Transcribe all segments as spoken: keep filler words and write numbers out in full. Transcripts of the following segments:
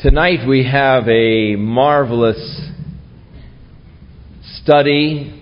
Tonight we have a marvelous study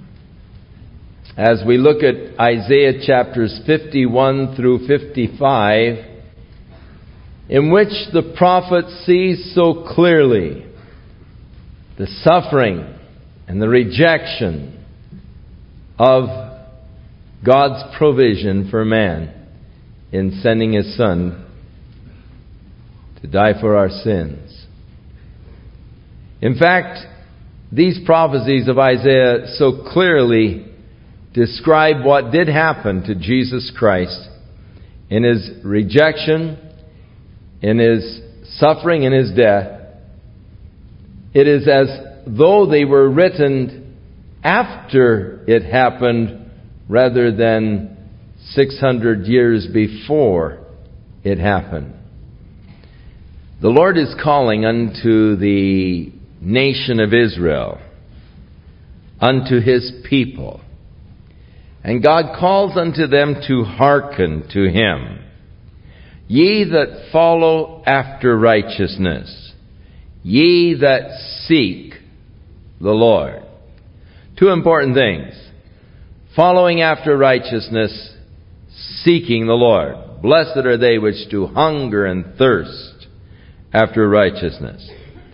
as we look at Isaiah chapters fifty-one through fifty-five, in which the prophet sees so clearly the suffering and the rejection of God's provision for man in sending His Son to die for our sins. In fact, these prophecies of Isaiah so clearly describe what did happen to Jesus Christ in His rejection, in His suffering, in His death. It is as though they were written after it happened rather than six hundred years before it happened. The Lord is calling unto the nation of Israel, unto His people. And God calls unto them to hearken to Him. Ye that follow after righteousness, ye that seek the Lord. Two important things. Following after righteousness, seeking the Lord. Blessed are they which do hunger and thirst after righteousness.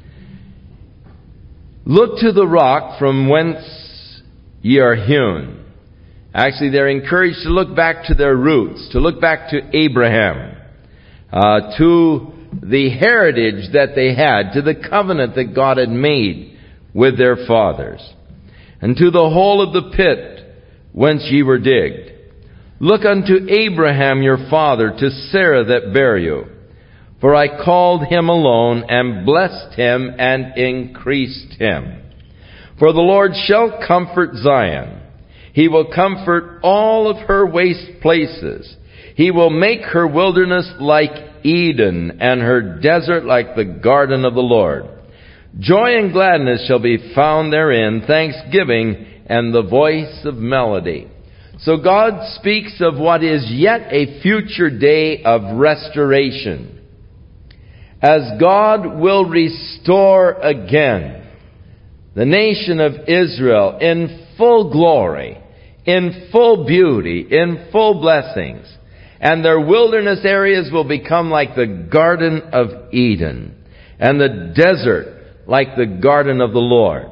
Look to the rock from whence ye are hewn. Actually, they're encouraged to look back to their roots, to look back to Abraham, uh, to the heritage that they had, to the covenant that God had made with their fathers, and to the hole of the pit whence ye were digged. Look unto Abraham your father, to Sarah that bare you. For I called him alone, and blessed him, and increased him. For the Lord shall comfort Zion. He will comfort all of her waste places. He will make her wilderness like Eden, and her desert like the garden of the Lord. Joy and gladness shall be found therein, thanksgiving and the voice of melody. So God speaks of what is yet a future day of restoration, as God will restore again the nation of Israel in full glory, in full beauty, in full blessings. And their wilderness areas will become like the Garden of Eden, and the desert like the garden of the Lord.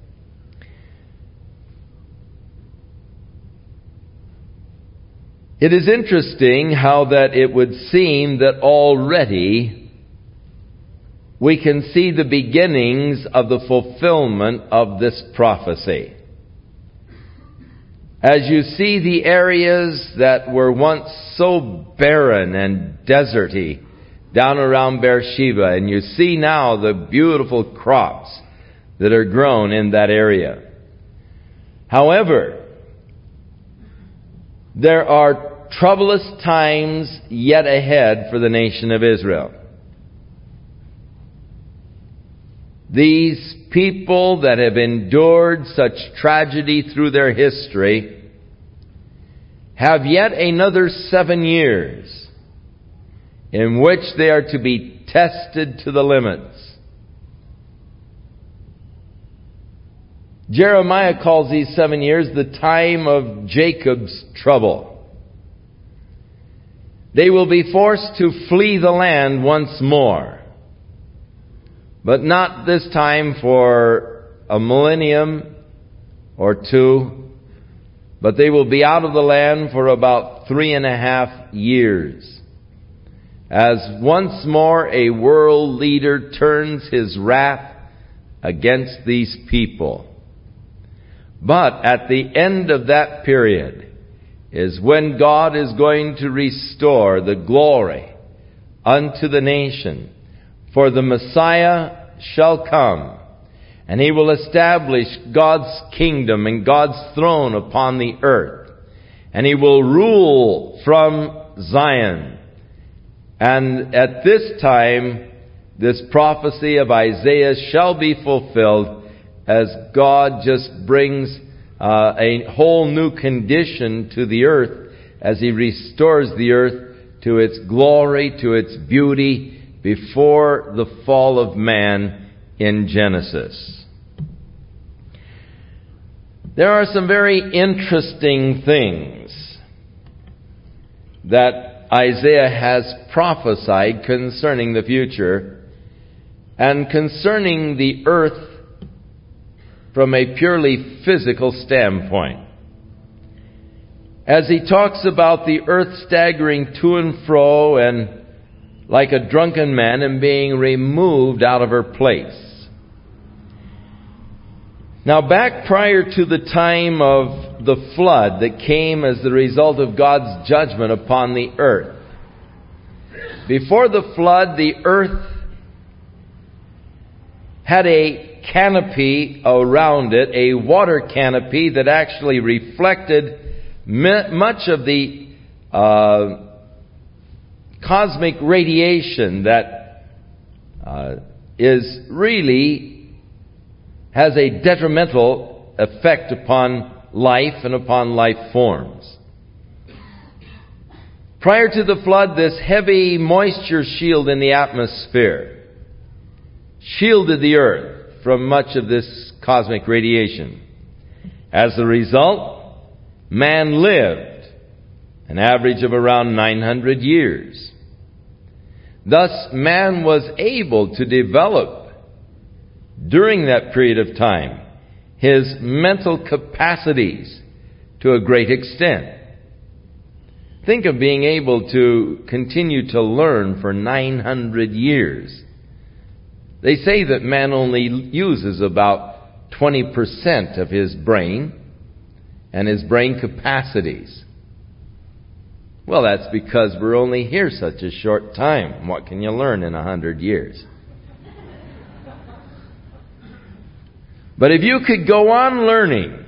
It is interesting how that it would seem that already we can see the beginnings of the fulfillment of this prophecy. As you see the areas that were once so barren and deserty down around Beersheba, and you see now the beautiful crops that are grown in that area. However, there are troublous times yet ahead for the nation of Israel. These people that have endured such tragedy through their history have yet another seven years in which they are to be tested to the limits. Jeremiah calls these seven years the time of Jacob's trouble. They will be forced to flee the land once more. But not this time for a millennium or two, but they will be out of the land for about three and a half years, as once more a world leader turns his wrath against these people. But at the end of that period is when God is going to restore the glory unto the nation. For the Messiah shall come, and He will establish God's kingdom and God's throne upon the earth. And He will rule from Zion. And at this time, this prophecy of Isaiah shall be fulfilled, as God just brings uh, a whole new condition to the earth, as He restores the earth to its glory, to its beauty, before the fall of man in Genesis. There are some very interesting things that Isaiah has prophesied concerning the future and concerning the earth from a purely physical standpoint. As he talks about the earth staggering to and fro and like a drunken man and being removed out of her place. Now, back prior to the time of the flood that came as the result of God's judgment upon the earth, before the flood, the earth had a canopy around it, a water canopy that actually reflected much of the uh, cosmic radiation that uh, is really has a detrimental effect upon life and upon life forms. Prior to the flood, this heavy moisture shield in the atmosphere shielded the earth from much of this cosmic radiation. As a result, man lived an average of around nine hundred years. Thus, man was able to develop during that period of time his mental capacities to a great extent. Think of being able to continue to learn for nine hundred years. They say that man only uses about twenty percent of his brain and his brain capacities. Well, that's because we're only here such a short time. What can you learn in a hundred years? But if you could go on learning,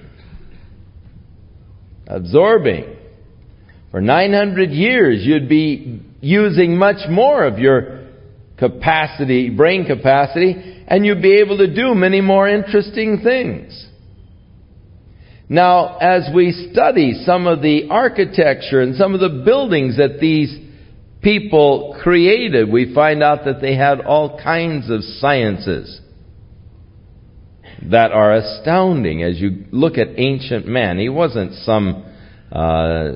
absorbing, for nine hundred years, you'd be using much more of your capacity, brain capacity, and you'd be able to do many more interesting things. Now, as we study some of the architecture and some of the buildings that these people created, we find out that they had all kinds of sciences that are astounding as you look at ancient man. He wasn't some uh,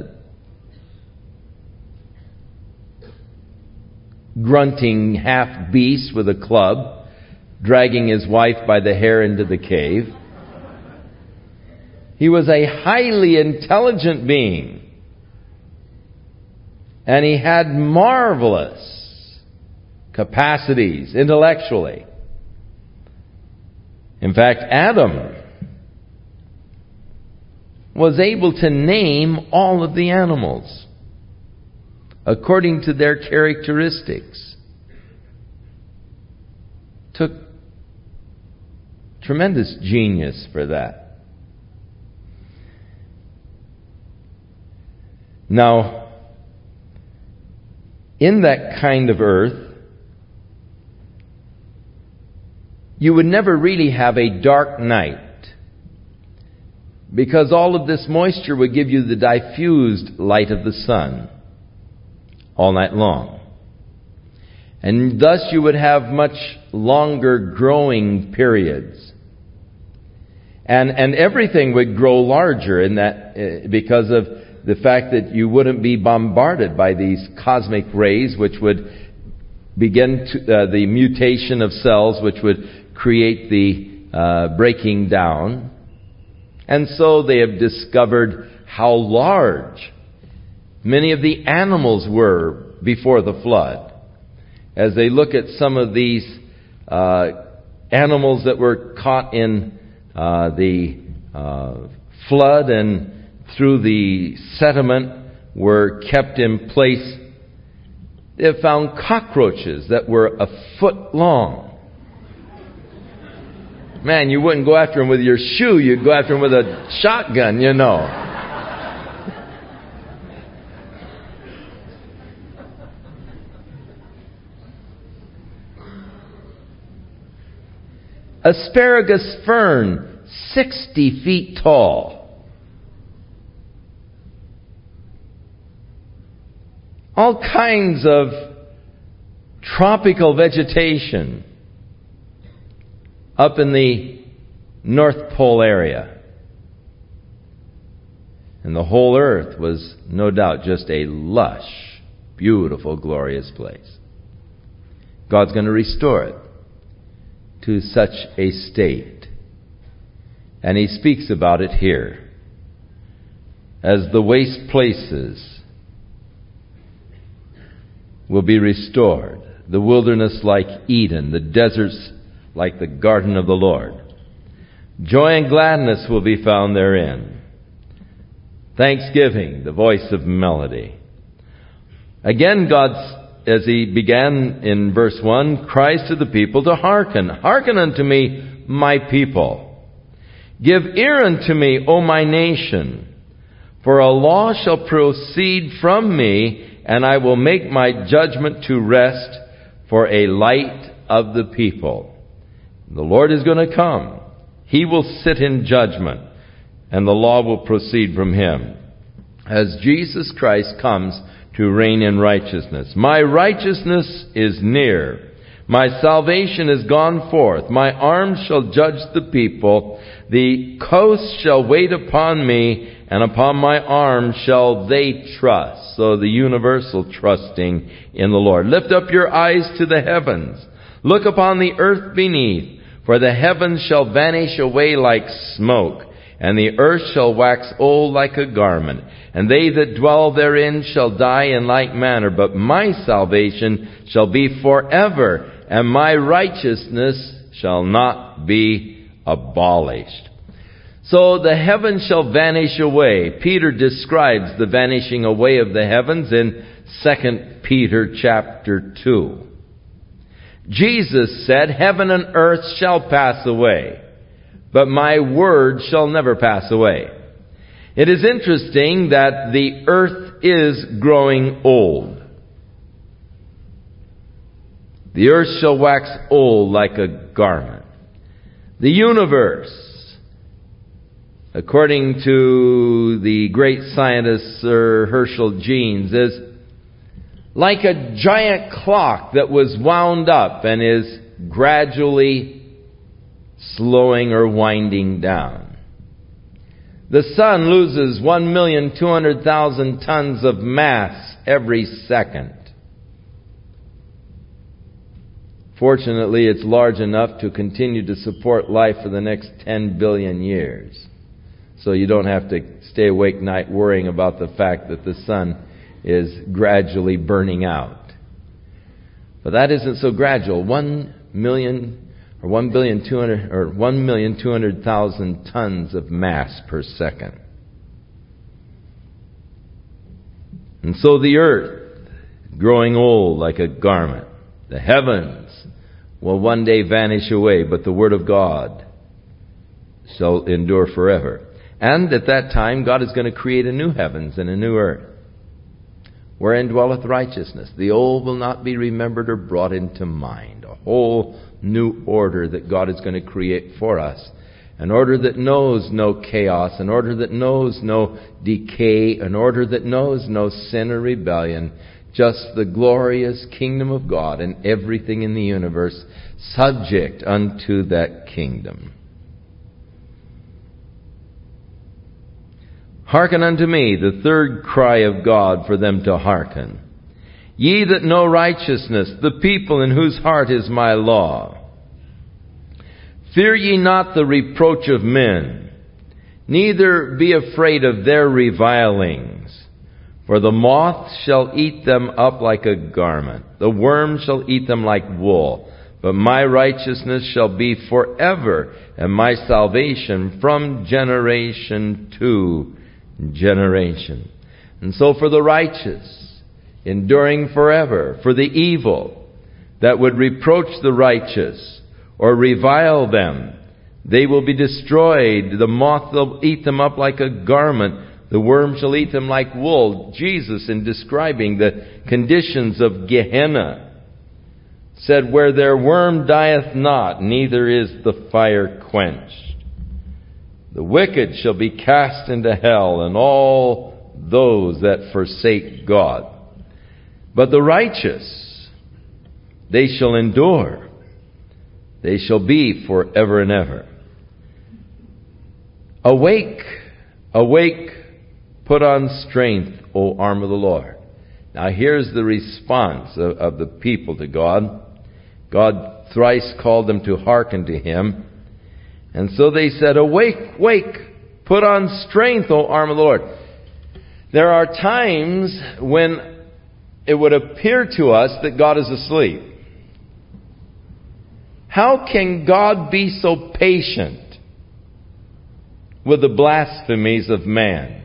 grunting half beast with a club, dragging his wife by the hair into the cave. He was a highly intelligent being. And he had marvelous capacities intellectually. In fact, Adam was able to name all of the animals according to their characteristics. Took tremendous genius for that. Now, in that kind of earth, you would never really have a dark night, because all of this moisture would give you the diffused light of the sun all night long. And thus you would have much longer growing periods. And and everything would grow larger in that uh, because of the fact that you wouldn't be bombarded by these cosmic rays, which would begin to, uh, the mutation of cells, which would create the uh, breaking down. And so they have discovered how large many of the animals were before the flood. As they look at some of these uh, animals that were caught in uh, the uh, flood and through the sediment were kept in place, they have found cockroaches that were a foot long. Man, you wouldn't go after them with your shoe, you'd go after them with a shotgun, you know. Asparagus fern, sixty feet tall. All kinds of tropical vegetation up in the North Pole area. And the whole earth was no doubt just a lush, beautiful, glorious place. God's going to restore it to such a state. And He speaks about it here. As the waste places will be restored, the wilderness like Eden, the deserts like the garden of the Lord. Joy and gladness will be found therein. Thanksgiving, the voice of melody. Again, God, as He began in verse one, cries to the people to hearken. Hearken unto me, my people. Give ear unto me, O my nation. For a law shall proceed from me, and I will make my judgment to rest for a light of the people. The Lord is going to come. He will sit in judgment, and the law will proceed from Him. As Jesus Christ comes to reign in righteousness. My righteousness is near. My salvation is gone forth. My arm shall judge the people. The coast shall wait upon me, and upon my arm shall they trust. So the universal trusting in the Lord. Lift up your eyes to the heavens. Look upon the earth beneath. For the heavens shall vanish away like smoke, and the earth shall wax old like a garment. And they that dwell therein shall die in like manner. But my salvation shall be forever, and my righteousness shall not be abolished. So the heavens shall vanish away. Peter describes the vanishing away of the heavens in Second Peter chapter two. Jesus said, heaven and earth shall pass away, but my word shall never pass away. It is interesting that the earth is growing old. The earth shall wax old like a garment. The universe, according to the great scientist Sir Herschel Jeans, is like a giant clock that was wound up and is gradually slowing or winding down. The sun loses one million two hundred thousand tons of mass every second. Fortunately, it's large enough to continue to support life for the next ten billion years. So you don't have to stay awake night worrying about the fact that the sun is gradually burning out. But that isn't so gradual. One million or one billion two hundred or one million two hundred thousand tons of mass per second. And so the earth, growing old like a garment, the heavens will one day vanish away, but the word of God shall endure forever. And at that time, God is going to create a new heavens and a new earth, wherein dwelleth righteousness. The old will not be remembered or brought into mind. A whole new order that God is going to create for us. An order that knows no chaos. An order that knows no decay. An order that knows no sin or rebellion. Just the glorious kingdom of God and everything in the universe subject unto that kingdom. Hearken unto me, the third cry of God for them to hearken. Ye that know righteousness, the people in whose heart is my law. Fear ye not the reproach of men, neither be afraid of their revilings. For the moth shall eat them up like a garment, the worm shall eat them like wool. But my righteousness shall be forever, and my salvation from generation to generation. And so for the righteous, enduring forever, for the evil that would reproach the righteous or revile them, they will be destroyed. The moth will eat them up like a garment. The worm shall eat them like wool. Jesus, in describing the conditions of Gehenna, said, where their worm dieth not, neither is the fire quenched. The wicked shall be cast into hell, and all those that forsake God. But the righteous, they shall endure. They shall be forever and ever. Awake, awake, put on strength, O arm of the Lord. Now here's the response of, of the people to God. God thrice called them to hearken to Him. And so they said, awake, wake, put on strength, O arm of the Lord. There are times when it would appear to us that God is asleep. How can God be so patient with the blasphemies of man?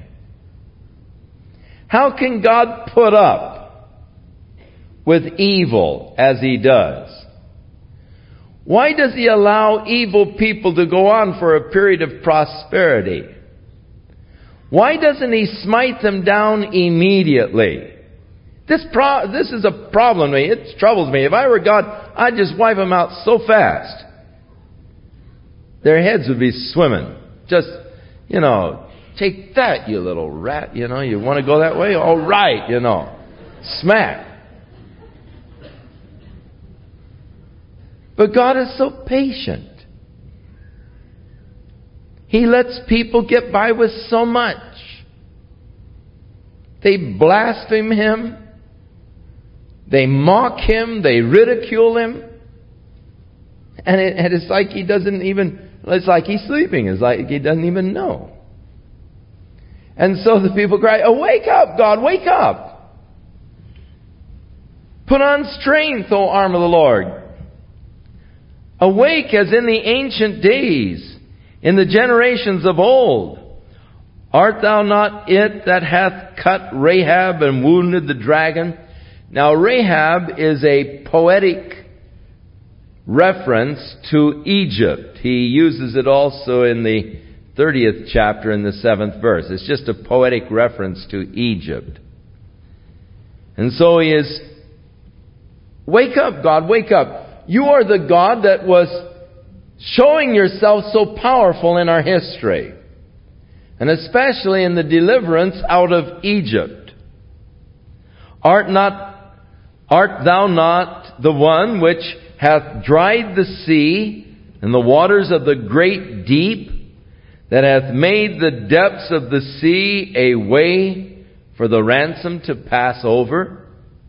How can God put up with evil as He does? Why does He allow evil people to go on for a period of prosperity? Why doesn't He smite them down immediately? This pro- this is a problem to me. It troubles me. If I were God, I'd just wipe them out so fast. Their heads would be swimming. Just, you know, take that, you little rat. You know, you want to go that way? All right, you know. Smack. But God is so patient. He lets people get by with so much. They blaspheme Him. They mock Him. They ridicule Him. And, it, and it's like He doesn't even, it's like He's sleeping. It's like He doesn't even know. And so the people cry, oh, wake up, God, wake up. Put on strength, O arm of the Lord. Awake as in the ancient days, in the generations of old. Art thou not it that hath cut Rahab and wounded the dragon? Now Rahab is a poetic reference to Egypt. He uses it also in the thirtieth chapter in the seventh verse. It's just a poetic reference to Egypt. And so he is, wake up, God, wake up. You are the God that was showing yourself so powerful in our history. And especially in the deliverance out of Egypt. Art not, art thou not the one which hath dried the sea and the waters of the great deep, that hath made the depths of the sea a way for the ransom to pass over?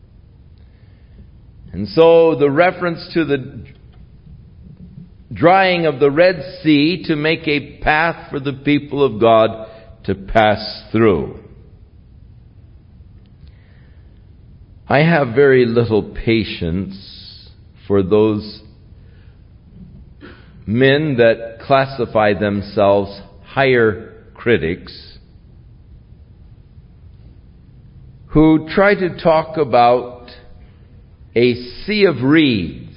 And so the reference to the drying of the Red Sea to make a path for the people of God to pass through. I have very little patience for those men that classify themselves higher critics who try to talk about a sea of reeds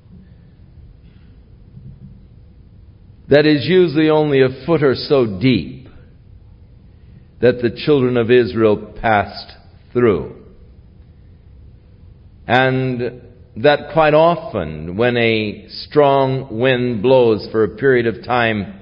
that is usually only a foot or so deep that the children of Israel passed through. And that quite often, when a strong wind blows for a period of time,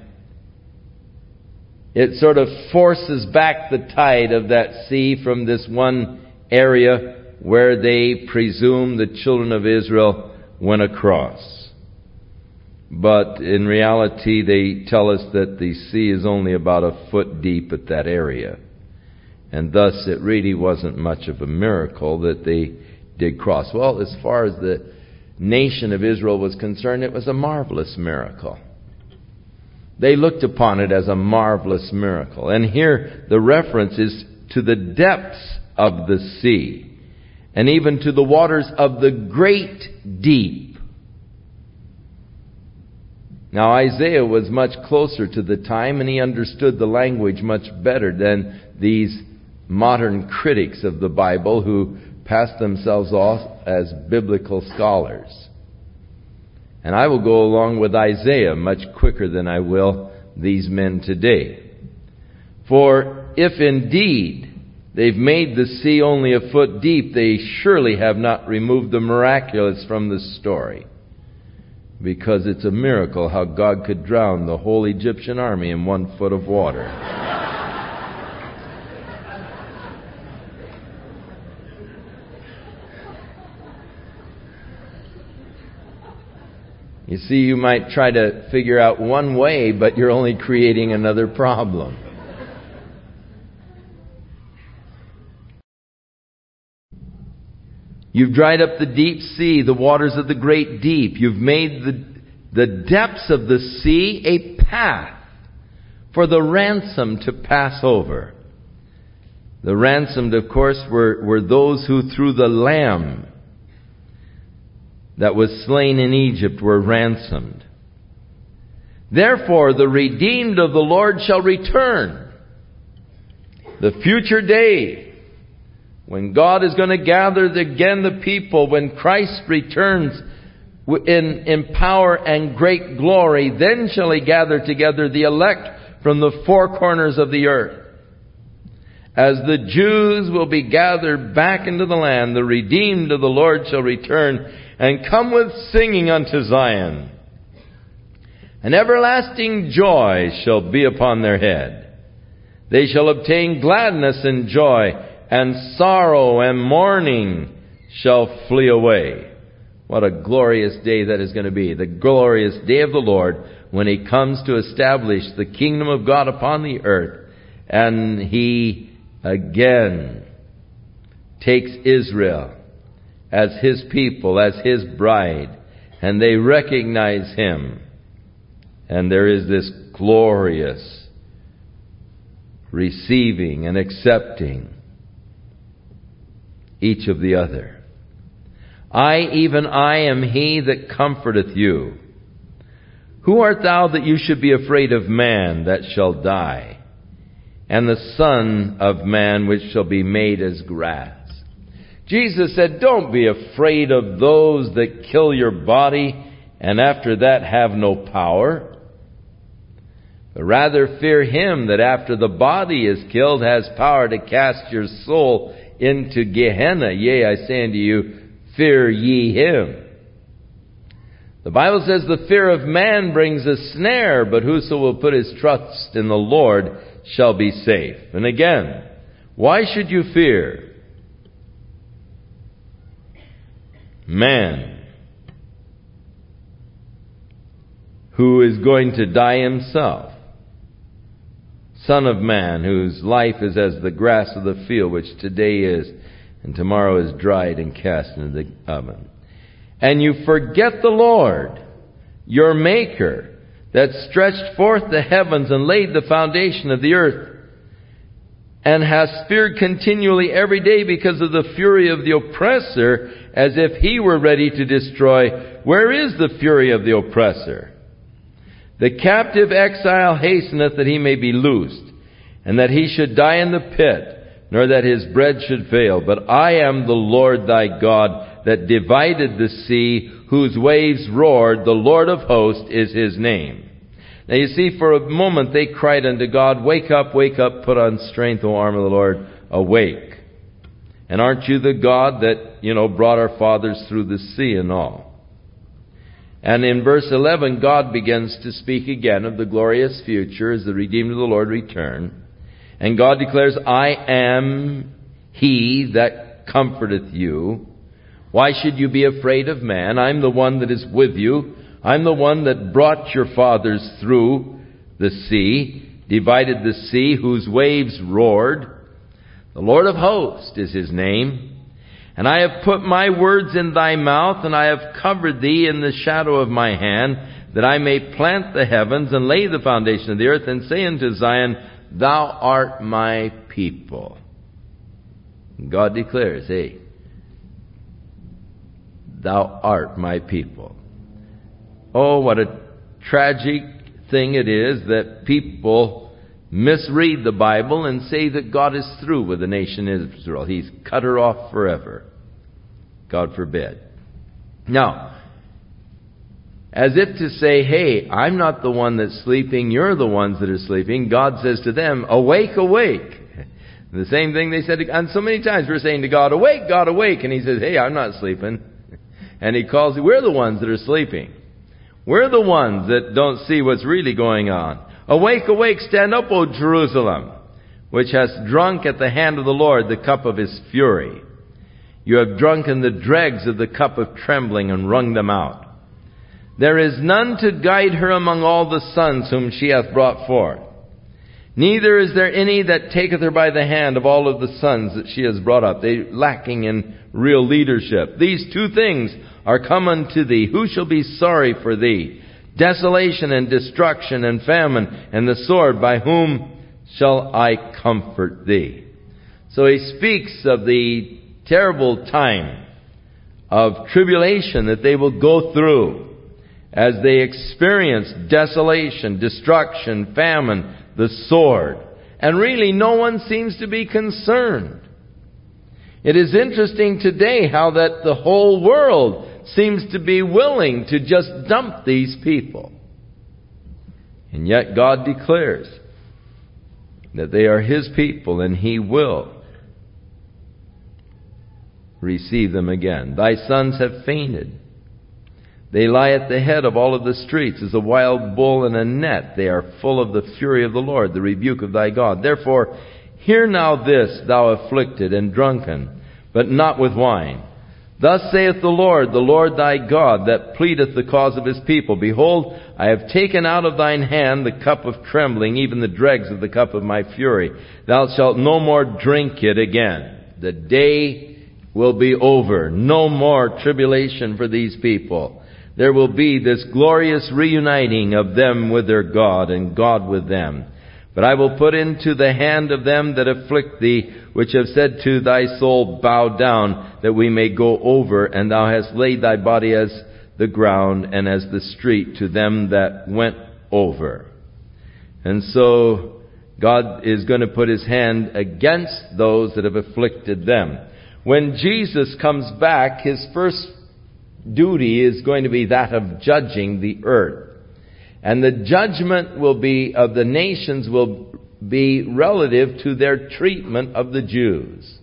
it sort of forces back the tide of that sea from this one area where they presume the children of Israel went across. But in reality, they tell us that the sea is only about a foot deep at that area. And thus, it really wasn't much of a miracle that they did cross. Well, as far as the nation of Israel was concerned, it was a marvelous miracle. They looked upon it as a marvelous miracle. And here, the reference is to the depths of the sea, and even to the waters of the great deep. Now, Isaiah was much closer to the time, and he understood the language much better than these modern critics of the Bible who pass themselves off as biblical scholars. And I will go along with Isaiah much quicker than I will these men today. For if indeed they've made the sea only a foot deep, they surely have not removed the miraculous from the story. Because it's a miracle how God could drown the whole Egyptian army in one foot of water. You see, you might try to figure out one way, but you're only creating another problem. You've dried up the deep sea, the waters of the great deep. You've made the, the depths of the sea a path for the ransomed to pass over. The ransomed, of course, were, were those who through the Lamb that was slain in Egypt were ransomed. Therefore, the redeemed of the Lord shall return. The future day, when God is going to gather again the people, when Christ returns in, in power and great glory, then shall He gather together the elect from the four corners of the earth. As the Jews will be gathered back into the land, the redeemed of the Lord shall return and come with singing unto Zion. An everlasting joy shall be upon their head. They shall obtain gladness and joy, and sorrow and mourning shall flee away. What a glorious day that is going to be. The glorious day of the Lord when He comes to establish the kingdom of God upon the earth. And He again takes Israel as His people, as His bride. And they recognize Him. And there is this glorious receiving and accepting each of the other. I, even I, am He that comforteth you. Who art thou that you should be afraid of man that shall die, and the Son of Man which shall be made as grass? Jesus said, don't be afraid of those that kill your body, and after that have no power. But rather fear Him that after the body is killed has power to cast your soul into Gehenna. Yea, I say unto you, fear ye Him. The Bible says the fear of man brings a snare, but whoso will put his trust in the Lord shall be safe. And again, why should you fear man, who is going to die himself? Son of man, whose life is as the grass of the field, which today is, and tomorrow is dried and cast into the oven. And you forget the Lord, your Maker, that stretched forth the heavens and laid the foundation of the earth, and hast feared continually every day because of the fury of the oppressor, as if he were ready to destroy. Where is the fury of the oppressor? The captive exile hasteneth that he may be loosed, and that he should die in the pit, nor that his bread should fail. But I am the Lord thy God, that divided the sea, whose waves roared. The Lord of hosts is His name. Now you see, for a moment they cried unto God, wake up, wake up, put on strength, O arm of the Lord, awake. And aren't you the God that, you know, brought our fathers through the sea and all? And in verse eleven, God begins to speak again of the glorious future as the redeemed of the Lord return. And God declares, I am He that comforteth you. Why should you be afraid of man? I'm the one that is with you. I'm the one that brought your fathers through the sea, divided the sea, whose waves roared. The Lord of hosts is His name. And I have put my words in thy mouth, and I have covered thee in the shadow of my hand, that I may plant the heavens and lay the foundation of the earth, and say unto Zion, thou art my people. And God declares, hey, thou art my people. Oh, what a tragic thing it is that people misread the Bible and say that God is through with the nation of Israel. He's cut her off forever. God forbid. Now, as if to say, hey, I'm not the one that's sleeping, you're the ones that are sleeping, God says to them, awake, awake. The same thing they said, and so many times we're saying to God, awake, God, awake. And He says, hey, I'm not sleeping. And He calls, we're the ones that are sleeping. We're the ones that don't see what's really going on. Awake, awake, stand up, O Jerusalem, which hast drunk at the hand of the Lord the cup of His fury. You have drunken the dregs of the cup of trembling and wrung them out. There is none to guide her among all the sons whom she hath brought forth. Neither is there any that taketh her by the hand of all of the sons that she has brought up. They lacking in real leadership. These two things are come unto thee. Who shall be sorry for thee? Desolation and destruction and famine and the sword. By whom shall I comfort thee? So he speaks of the terrible time of tribulation that they will go through as they experience desolation, destruction, famine, the sword. And really no one seems to be concerned. It is interesting today how that the whole world seems to be willing to just dump these people. And yet God declares that they are His people and He will receive them again. Thy sons have fainted. They lie at the head of all of the streets as a wild bull in a net. They are full of the fury of the Lord, the rebuke of thy God. Therefore, hear now this, thou afflicted and drunken, but not with wine. Thus saith the Lord, the Lord thy God, that pleadeth the cause of His people. Behold, I have taken out of thine hand the cup of trembling, even the dregs of the cup of my fury. Thou shalt no more drink it again. The day will be over. No more tribulation for these people. There will be this glorious reuniting of them with their God and God with them. But I will put into the hand of them that afflict thee, which have said to thy soul, bow down, that we may go over, and thou hast laid thy body as the ground and as the street to them that went over. And so God is going to put His hand against those that have afflicted them. When Jesus comes back, His first duty is going to be that of judging the earth. And the judgment will be of the nations will be relative to their treatment of the Jews.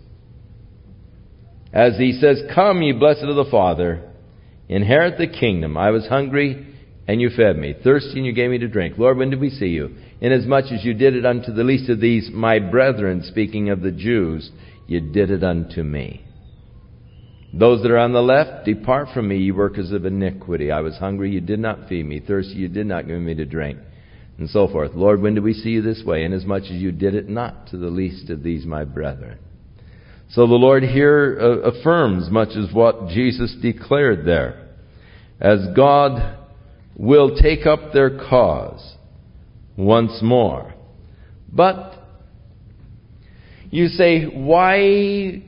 As He says, come ye blessed of the Father, inherit the kingdom. I was hungry and you fed me, thirsty and you gave me to drink. Lord, when did we see you? Inasmuch as you did it unto the least of these my brethren, speaking of the Jews, you did it unto me. Those that are on the left, depart from me, ye workers of iniquity. I was hungry, you did not feed me. Thirsty, you did not give me to drink. And so forth. Lord, when did we see you this way? Inasmuch as you did it not to the least of these my brethren. So the Lord here uh, affirms much as what Jesus declared there. As God will take up their cause once more. But you say, why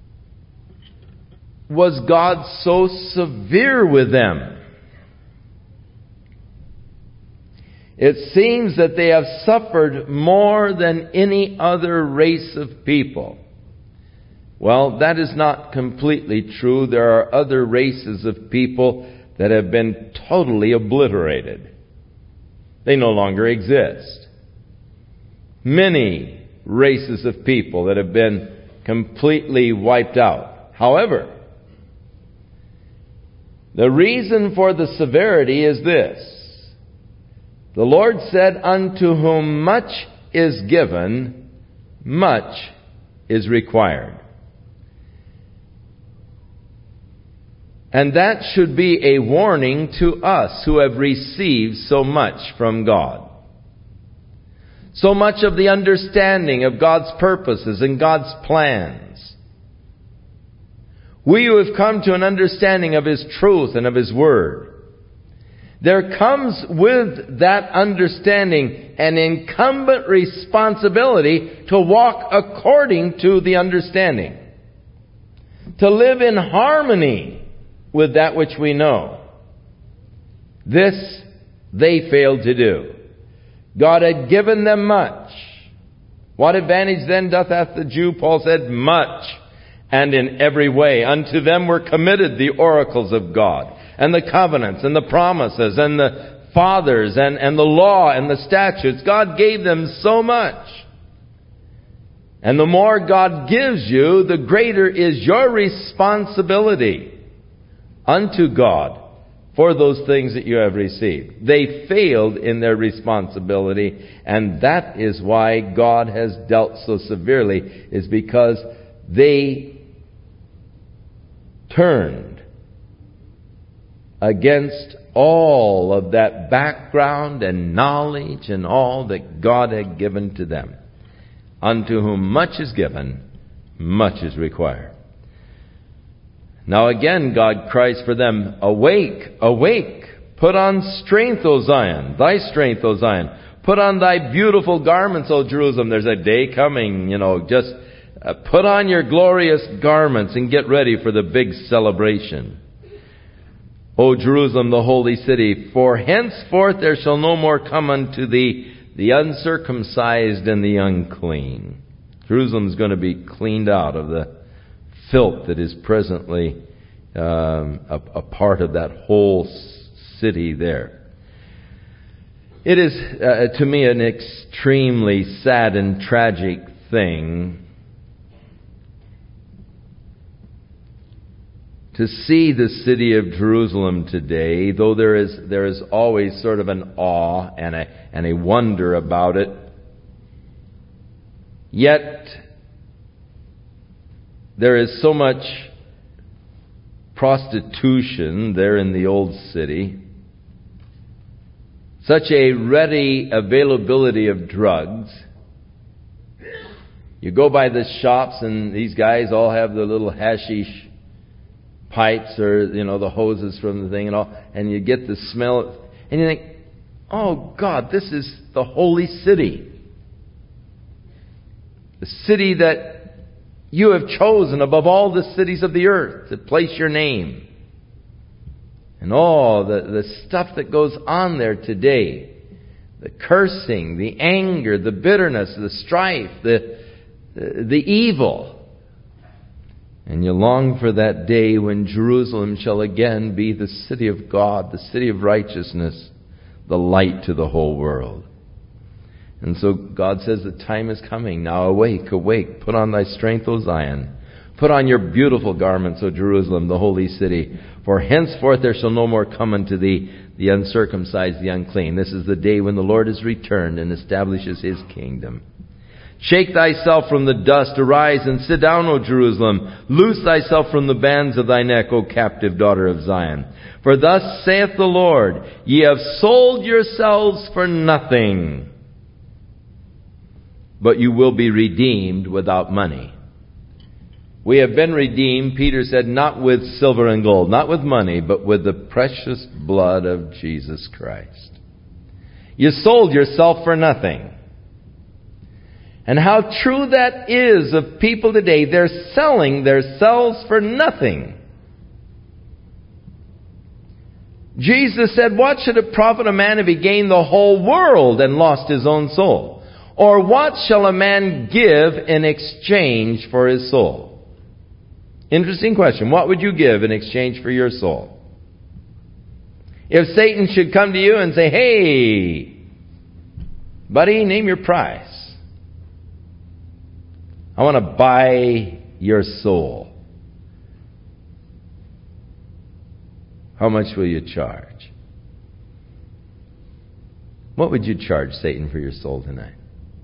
was God so severe with them? It seems that they have suffered more than any other race of people. Well, that is not completely true. There are other races of people that have been totally obliterated. They no longer exist. Many races of people that have been completely wiped out. However, the reason for the severity is this. The Lord said, unto whom much is given, much is required. And that should be a warning to us who have received so much from God. So much of the understanding of God's purposes and God's plans. We who have come to an understanding of His truth and of His Word. There comes with that understanding an incumbent responsibility to walk according to the understanding. To live in harmony with that which we know. This they failed to do. God had given them much. What advantage then doth hath the Jew? Paul said, much, and in every way. Unto them were committed the oracles of God, and the covenants, and the promises, and the fathers, and, and the law, and the statutes. God gave them so much. And the more God gives you, the greater is your responsibility unto God for those things that you have received. They failed in their responsibility, and that is why God has dealt so severely, is because they turned against all of that background and knowledge and all that God had given to them. Unto whom much is given, much is required. Now again, God cries for them, awake, awake, put on strength, O Zion, thy strength, O Zion. Put on thy beautiful garments, O Jerusalem. There's a day coming, you know, just uh, put on your glorious garments and get ready for the big celebration. O Jerusalem, the holy city, for henceforth there shall no more come unto thee the uncircumcised and the unclean. Jerusalem's going to be cleaned out of the filth that is presently um, a, a part of that whole city there. It is, uh, to me, an extremely sad and tragic thing to see the city of Jerusalem today, though there is there is always sort of an awe and a and a wonder about it. Yet there is so much prostitution there in the old city, such a ready availability of drugs. You go by the shops and these guys all have the little hashish pipes or, you know, the hoses from the thing and all, and you get the smell, and you think, oh God, this is the holy city. The city that you have chosen above all the cities of the earth to place your name. And all the, the stuff that goes on there today. The cursing, the anger, the bitterness, the strife, the, the, the evil. And you long for that day when Jerusalem shall again be the city of God, the city of righteousness, the light to the whole world. And so God says the time is coming. Now awake, awake, put on thy strength, O Zion. Put on your beautiful garments, O Jerusalem, the holy city. For henceforth there shall no more come unto thee the uncircumcised, the unclean. This is the day when the Lord is returned and establishes His kingdom. Shake thyself from the dust, arise and sit down, O Jerusalem. Loose thyself from the bands of thy neck, O captive daughter of Zion. For thus saith the Lord, ye have sold yourselves for nothing, but you will be redeemed without money. We have been redeemed, Peter said, not with silver and gold, not with money, but with the precious blood of Jesus Christ. You sold yourself for nothing. And how true that is of people today. They're selling themselves for nothing. Jesus said, what should it profit a man if he gained the whole world and lost his own soul? Or what shall a man give in exchange for his soul? Interesting question. What would you give in exchange for your soul? If Satan should come to you and say, hey, buddy, name your price. I want to buy your soul. How much will you charge? What would you charge Satan for your soul tonight?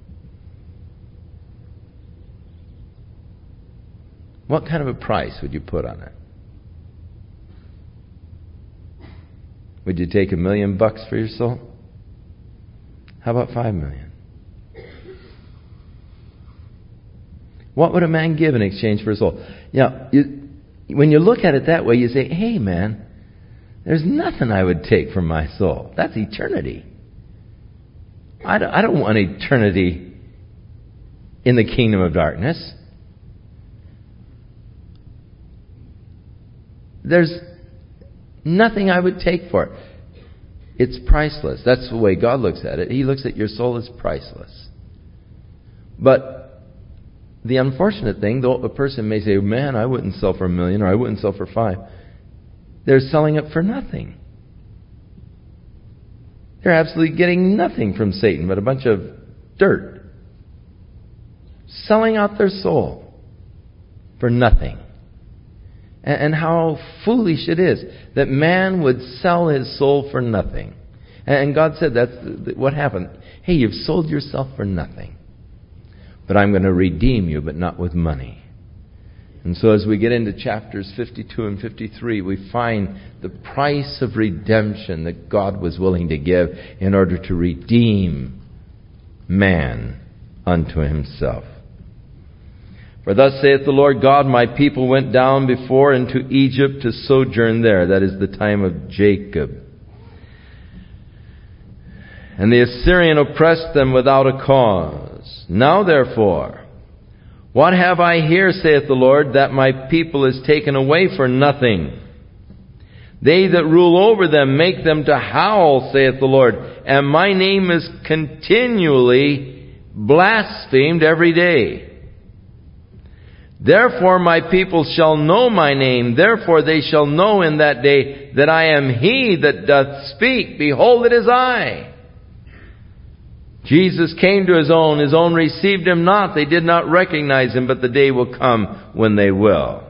What kind of a price would you put on it? Would you take a million bucks for your soul? How about five million? What would a man give in exchange for his soul? You know, you, when you look at it that way, you say, hey man, there's nothing I would take from my soul. That's eternity. I don't, I don't want eternity in the kingdom of darkness. There's nothing I would take for it. It's priceless. That's the way God looks at it. He looks at your soul as priceless. But the unfortunate thing, though a person may say, man, I wouldn't sell for a million or I wouldn't sell for five. They're selling it for nothing. They're absolutely getting nothing from Satan but a bunch of dirt. Selling out their soul for nothing. And how foolish it is that man would sell his soul for nothing. And God said that's what happened. Hey, you've sold yourself for nothing. But I'm going to redeem you, but not with money. And so as we get into chapters fifty-two and fifty-three, we find the price of redemption that God was willing to give in order to redeem man unto himself. For thus saith the Lord God, my people went down before into Egypt to sojourn there. That is the time of Jacob. And the Assyrian oppressed them without a cause. Now therefore, what have I here, saith the Lord, that my people is taken away for nothing? They that rule over them make them to howl, saith the Lord, and my name is continually blasphemed every day. Therefore my people shall know my name, therefore they shall know in that day that I am He that doth speak. Behold, it is I. Jesus came to His own, His own received Him not. They did not recognize Him, but the day will come when they will.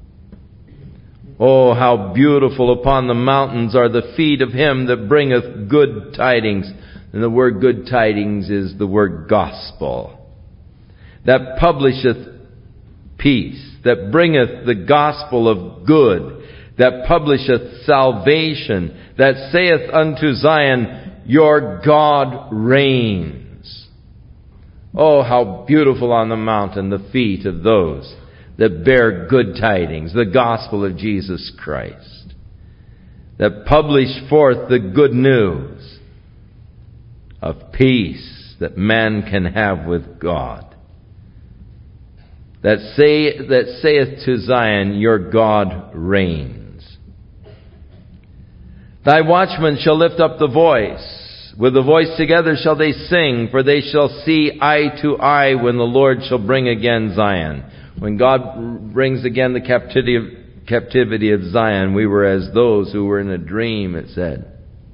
Oh, how beautiful upon the mountains are the feet of Him that bringeth good tidings. And the word good tidings is the word gospel. That publisheth peace, that bringeth the gospel of good, that publisheth salvation, that saith unto Zion, your God reigns. Oh, how beautiful on the mountain the feet of those that bear good tidings, the gospel of Jesus Christ, that publish forth the good news of peace that man can have with God. That say that saith to Zion, your God reigns. Thy watchmen shall lift up the voice. With the voice together shall they sing, for they shall see eye to eye when the Lord shall bring again Zion. When God brings again the captivity of, captivity of Zion, we were as those who were in a dream, it said.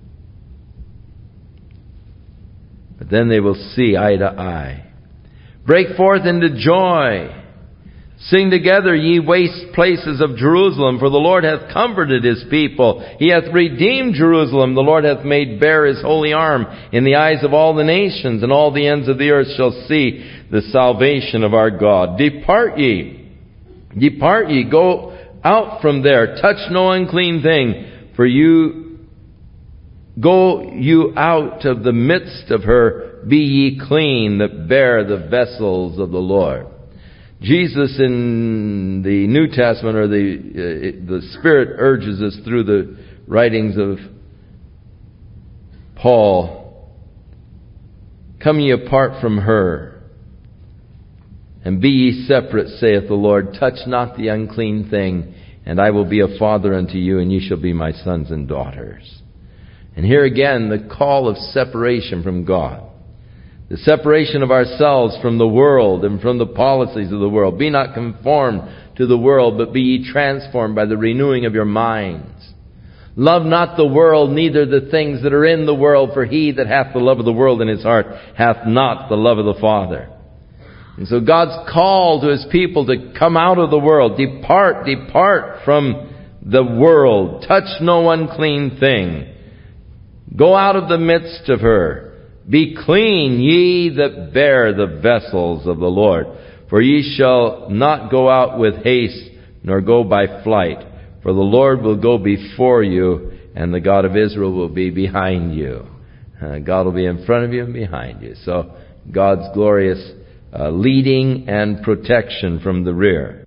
But then they will see eye to eye. Break forth into joy. Sing together, ye waste places of Jerusalem, for the Lord hath comforted His people. He hath redeemed Jerusalem. The Lord hath made bare His holy arm in the eyes of all the nations, and all the ends of the earth shall see the salvation of our God. Depart ye, depart ye, go out from there, touch no unclean thing, for you, go you out of the midst of her, be ye clean that bear the vessels of the Lord. Jesus in the New Testament, or the uh, the Spirit urges us through the writings of Paul, come ye apart from her, and be ye separate, saith the Lord. Touch not the unclean thing, and I will be a father unto you, and ye shall be my sons and daughters. And here again, the call of separation from God. The separation of ourselves from the world and from the policies of the world. Be not conformed to the world, but be ye transformed by the renewing of your minds. Love not the world, neither the things that are in the world, for he that hath the love of the world in his heart hath not the love of the Father. And so God's call to His people to come out of the world. Depart, depart from the world. Touch no unclean thing. Go out of the midst of her. Be clean, ye that bear the vessels of the Lord. For ye shall not go out with haste, nor go by flight. For the Lord will go before you, and the God of Israel will be behind you. Uh, God will be in front of you and behind you. So God's glorious uh, leading and protection from the rear.